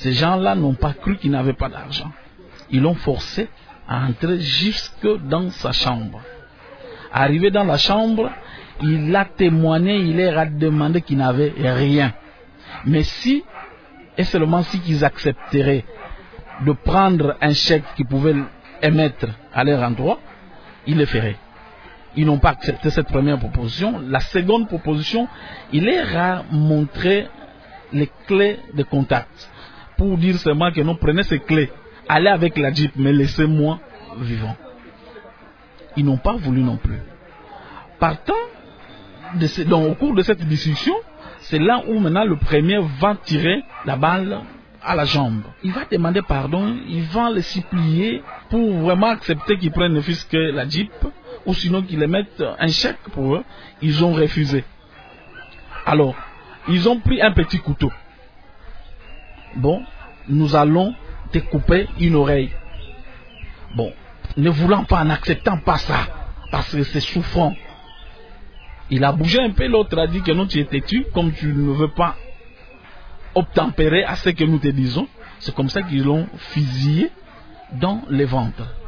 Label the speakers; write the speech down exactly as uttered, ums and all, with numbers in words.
Speaker 1: Ces gens-là n'ont pas cru qu'il n'avait pas d'argent. Ils l'ont forcé à entrer jusque dans sa chambre. Arrivé dans la chambre, il a témoigné, il leur a demandé qu'il n'avait rien. Mais si, et seulement si qu'ils accepteraient de prendre un chèque qu'ils pouvaient émettre à leur endroit, ils le feraient. Ils n'ont pas accepté cette première proposition. La seconde proposition, il leur a montré les clés de contact pour dire seulement que nous prenez ces clés, allez avec la Jeep, mais laissez-moi vivant. Ils n'ont pas voulu non plus. Partant de ce, donc, au cours de cette discussion, c'est là où maintenant le premier va tirer la balle à la jambe. Il va demander pardon, il va les supplier pour vraiment accepter qu'ils prennent ne fût-ce que la Jeep, ou sinon qu'ils les mettent un chèque pour eux. Ils ont refusé. Alors, ils ont pris un petit couteau. Bon, nous allons te couper une oreille. Bon, ne voulant pas, en n'acceptant pas ça, parce que c'est souffrant. Il a bougé un peu, l'autre a dit que non, tu es têtu, comme tu ne veux pas obtempérer à ce que nous te disons. C'est comme ça qu'ils l'ont fusillé dans les ventres.